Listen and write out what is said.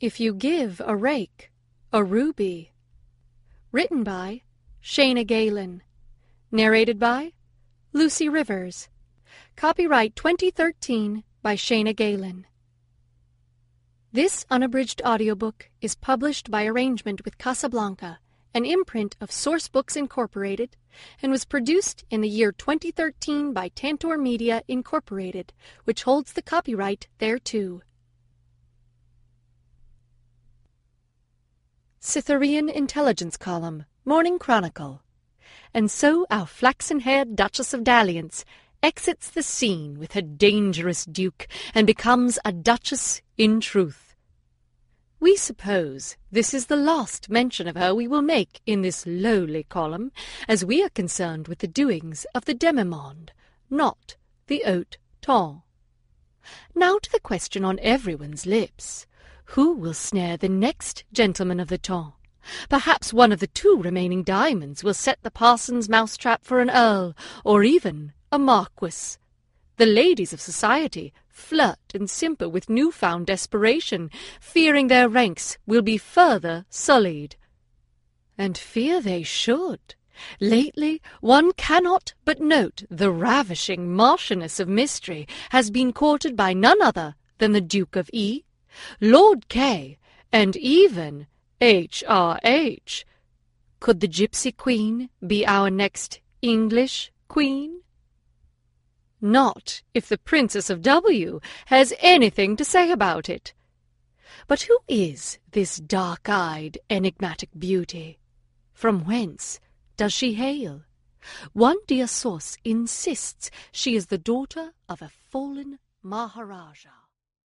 If You Give a Rake a Ruby. Written by Shayna Galen. Narrated by Lucy Rivers. Copyright 2013 by Shayna Galen. This unabridged audiobook is published by arrangement with Casablanca, an imprint of Source Books Incorporated, and was produced in the year 2013 by Tantor Media Incorporated, which holds the copyright thereto. Cytherean Intelligence Column, Morning Chronicle. And so our flaxen-haired Duchess of Dalliance exits the scene with her dangerous duke and becomes a duchess in truth. We suppose this is the last mention of her we will make in this lowly column, as we are concerned with the doings of the demi-monde, not the haute ton. Now to the question on everyone's lips. Who will snare the next gentleman of the ton? Perhaps one of the two remaining diamonds will set the parson's mousetrap for an earl, or even a marquis. The ladies of society flirt and simper with new-found desperation, fearing their ranks will be further sullied. And fear they should. Lately, one cannot but note the ravishing Marchioness of Mystery has been courted by none other than the Duke of E., Lord K., and even H.R.H. Could the Gypsy Queen be our next English Queen? Not if the Princess of W. has anything to say about it. But who is this dark-eyed, enigmatic beauty? From whence does she hail? One dear source insists she is the daughter of a fallen Maharaja.